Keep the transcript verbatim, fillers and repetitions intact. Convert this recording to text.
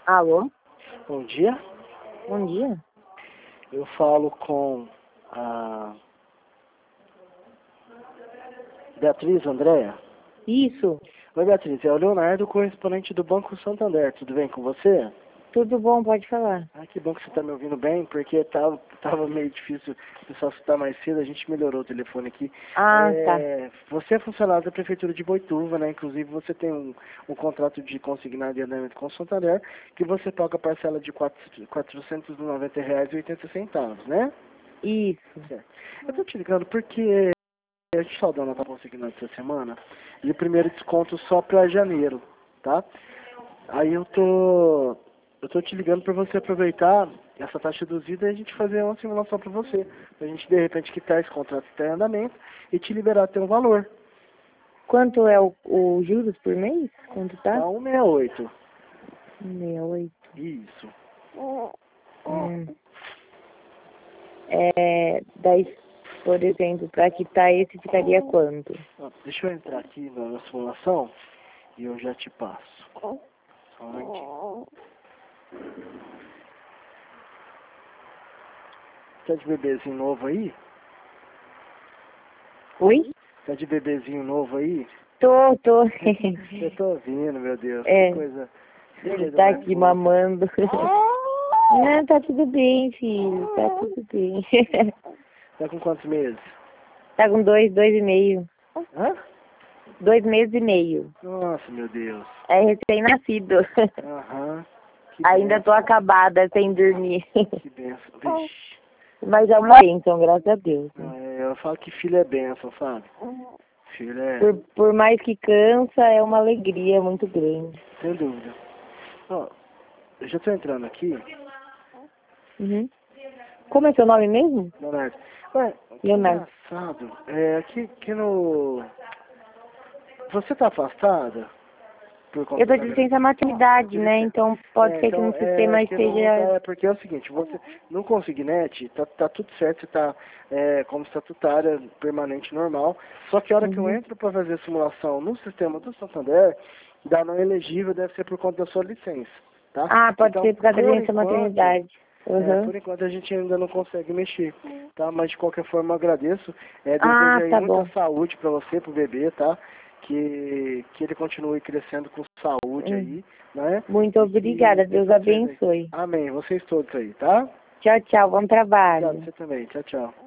Alô? Bom dia. Bom dia. Eu falo com a Beatriz Andréa. Isso. Oi, Beatriz. É o Leonardo, correspondente do Banco Santander. Tudo bem com você? Tudo bom, pode falar. Ah, que bom que você está me ouvindo bem, porque tava, tava meio difícil o pessoal escutar mais cedo, a gente melhorou o telefone aqui. Ah, é, tá. Você é funcionário da Prefeitura de Boituva, né? Inclusive você tem um, um contrato de consignado de andamento com o Santander, que você paga a parcela de quatrocentos e noventa reais e oitenta centavos, né? Isso. Certo. Eu tô te ligando porque a gente só dando tá consignando essa semana, e o primeiro desconto só para janeiro, tá? Aí eu tô... Eu tô te ligando para você aproveitar essa taxa reduzida e a gente fazer uma simulação para você. Pra gente, de repente, quitar esse contrato que está em andamento e te liberar até um valor. Quanto é o, o juros por mês? Quanto tá? Tá cento e sessenta e oito. sessenta e oito. Isso. Hum. É, daí, por exemplo, para quitar esse ficaria quanto? Ó, deixa eu entrar aqui na, na simulação e eu já te passo. Só um momentinho. Tá de bebezinho novo aí? Oi? Tá de bebezinho novo aí? Tô, tô. Eu tô ouvindo, meu Deus. É. Que coisa... Que Ele coisa tá mais aqui fofa. mamando. Não, tá tudo bem, filho. Tá tudo bem. Tá com quantos meses? Tá com dois, dois e meio. Hã? Dois meses e meio. Nossa, meu Deus. É recém-nascido. Aham. Que Ainda tô benção. acabada sem dormir. Que benção. Vixe. Mas é uma bênção, graças a Deus. Não, é, eu falo que filho é benção, sabe? Filho é... Por, por mais que cansa, é uma alegria muito grande. Sem dúvida. Ó, eu já tô entrando aqui. Uhum. Como é seu nome mesmo? Leonardo. Ué, que Leonardo. engraçado. É, aqui, aqui no... Você tá afastada? Por conta Eu tô da de gravidez? licença maternidade, né? Então pode É, ser que então, no é, sistema acho que não tá, esteja... é porque é o seguinte, você, no Consignet, tá, tá tudo certo, você tá é, como estatutária permanente normal, só que a hora que eu Uhum. entro para fazer a simulação no sistema do Santander, dá não elegível, deve ser por conta da sua licença, tá? Ah, pode Então, ser por causa da por licença enquanto, maternidade. é, Uhum. por enquanto a gente ainda não consegue mexer, tá? Mas de qualquer forma eu agradeço, é, desejo Ah, aí tá muita bom. saúde para você, pro bebê, tá? Que, que ele continue crescendo com saúde Hum. aí, né? Muito E que obrigada. dê Deus tudo certo aí. abençoe. Amém. Vocês todos aí, tá? Tchau, tchau. Bom Obrigado, trabalho. você também. Tchau, tchau.